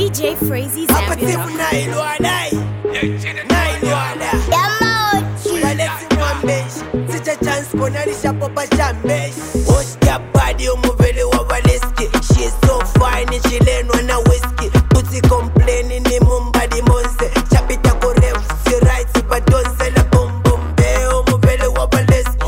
DJ Frazy Zambia. She's so fine and she learn on a whiskey. Pussy complaining in Mumba di Monse. Chapita koref, she writes but don't sell a boom boom be. Omuvele wabaleski,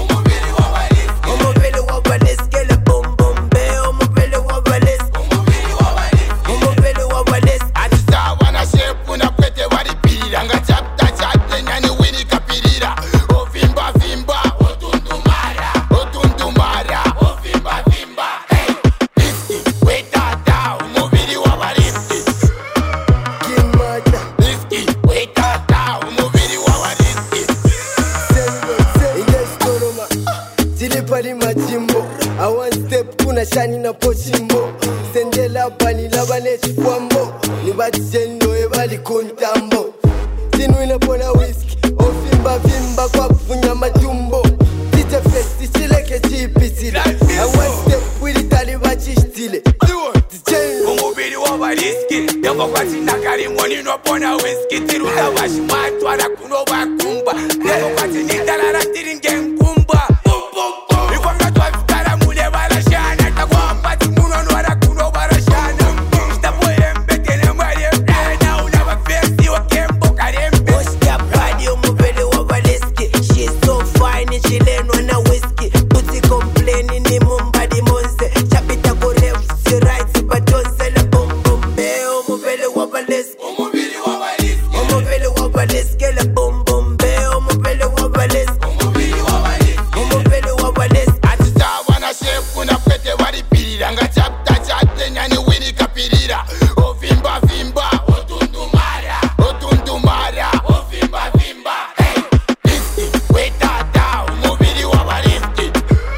omuvele wabaleski, le boom boom be. Omuvele wabaleski, omuvele wabaleski. Atisa wana shepu na kwete waripirira. Nga chapta chate nyani wini kapirira. Ovimba vimba, otundumara, otundumara. Ovimba vimba, hey. Risky, weta down, umubiri wabariski. Kimada, Risky, weta down, umubiri wabariski. ingestoroma. Zilipali majimbo. I one step kuna shani na pochimbo. Sendela bani labane chifwambo. Nibati jendo ebali kontambo. Tinuina pona whisky. Ovimba vimba kwa kufunya majumbo. Tite festi chileke chipisile. I one step with italiba chishtile. Umubiri wabariski. Yoko kwa tinakari mwoni nopona whisky. Tiruta washimatu ara kuno wakumba. Yoko kwa tinitarara tiringe nkumba. Ikwanga tuwafikara mule barashana. Takwa mpati muno nwara kuno barashana. Shtapo yembe tene mwari mrena. Unaba festi wa kembo karembe. Ostia body umuvele wabaleski. She's so fine and she learn on a whiskey. Pussy complaining in Mumba di Monse. Chapita koref, she writes but don't sell a boom boom be. Umuvele wabaleski, Umubiri wabariski. umuvele wabaleski, le boom boom be. Umuvele wabaleski, Umubiri wabariski. umuvele wabaleski. Atisa wana shepu na kwete waripirira. Nga chapta chate nyani wini kapirira. Ovimba vimba, otundumara, otundumara. Ovimba vimba, hey. Risky, weta down, umubiri wabariski.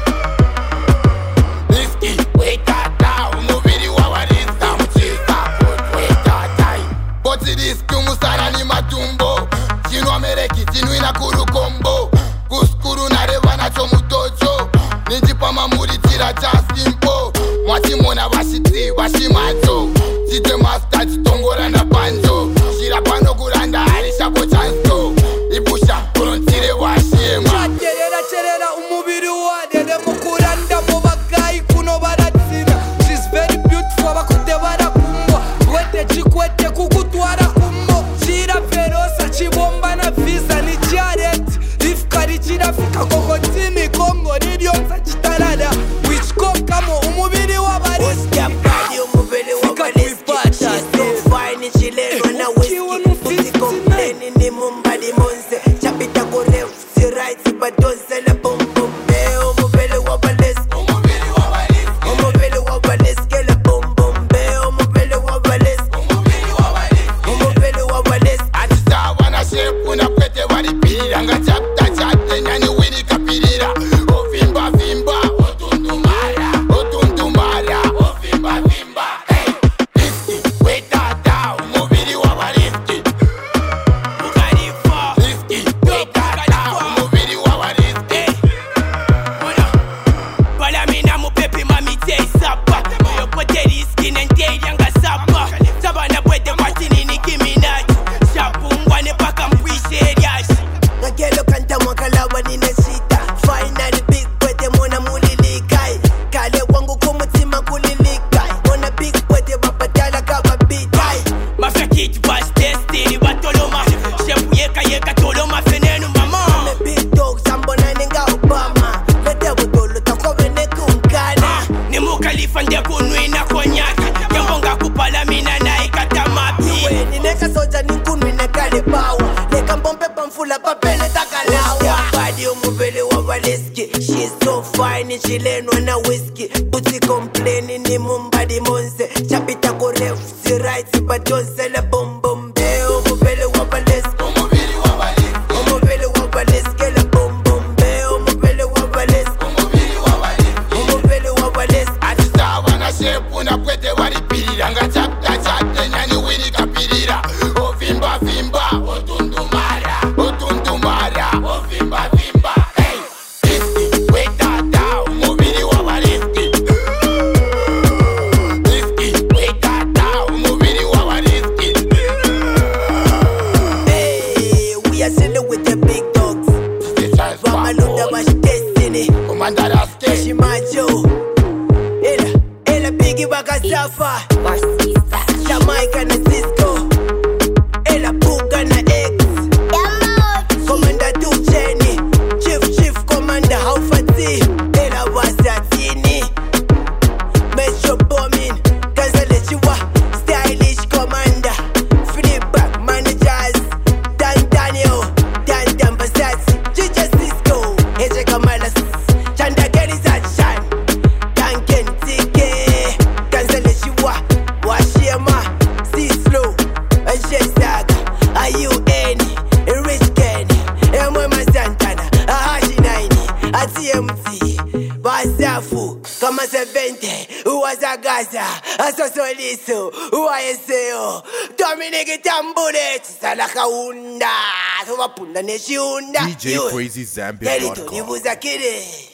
Risky, weta down, umubiri wabariski. Tamuchisa, weta time. Boti riski umusana ni matumbo. Chino amereki, chino inakurukombo. Kuskuru na reva nacho mutocho. Ninjipa mamuri tira chasimpo. Mwachimona vashiti, vashimacho. Chite master, chitongora na panjo. Shira pano kuranda, harishapo chansto. Ibusha, kunontire washema. Cherera umubiri wadede mukuranda mu bagayi kuno baratsina. She's very beautiful bakute barakumbo. Wete chikwete kukutwara kumbo. Chira ferosa chibomba na visa ni jaret. Ifkari chirafika kokotimi Kongo nilionza chitarada. Which kamo umubiri wabariski. Ostia body umuvele wabaleski. She's so fine and she learn on a whiskey. Pussy complaining in Mumba di Monse. Chapita koref, she writes but don't sell a boom boom be. Umuvele wabaleski, Umubiri wabariski. umuvele wabaleski, le boom boom be. Umuvele wabaleski, Umubiri wabariski. umuvele wabaleski. Atisa wana shepu na kwete waripirira. Nga chapta chate nyani wini kapirira. Ovimba vimba, otundumara, otundumara. Ovimba vimba, hey. Risky, weta down, umubiri wabariski. Risky, weta down, umubiri wabariski. Pala mina mupepi mami tei sapa. Yo pote riski nentei yanga sapa. Sabana bwete kwati nini kiminaji. Shapungwa ne paka mpwishe riashi. Ngakelo kanta mwakalawa nina shita. Finally big pwete mwana mulilikai. Kale wangu kumutima kulilikai. Mwana big pwete wapatala kaba bitai. Mafya kiti was destiny batoloma. Shepu yeka toloma fenenu mama. Me big dog sambona ninga Obama. Lete butolo takobe nekunkana. Ni mukalifa nde kunwina konyaki. Yambonga kupala mina na ikata mapi. We nineka soja nikunwi nekale power. Leka mbompe pamfula papele takalawa. Ostia body umuvele wabaleski. She's so fine and she learn on a whiskey. Pussy complaining in Mumba di Monse. Chapita koref, she writes but don't sell a boom boom be. Umuvele wabaleski, Umubiri wabariski. umuvele wabaleski, le boom boom be. Umuvele wabaleski, Umubiri wabariski. umuvele wabaleski. Atisa wana shepu na kwete waripirira. Nga chapta chate nyani wini kapirira. Ovimba vimba, otundumara, otundumara. Ovimba vimba, hey. Risky, weta down, umubiri wabariski. Risky, weta down, umubiri wabariski. kama 70 uwazagaza asosoliso uwayeseo Dominic Tambule chisala kaunda tubapunda neshiunda DJ Crazy Zambia.com. Telito nibuza kile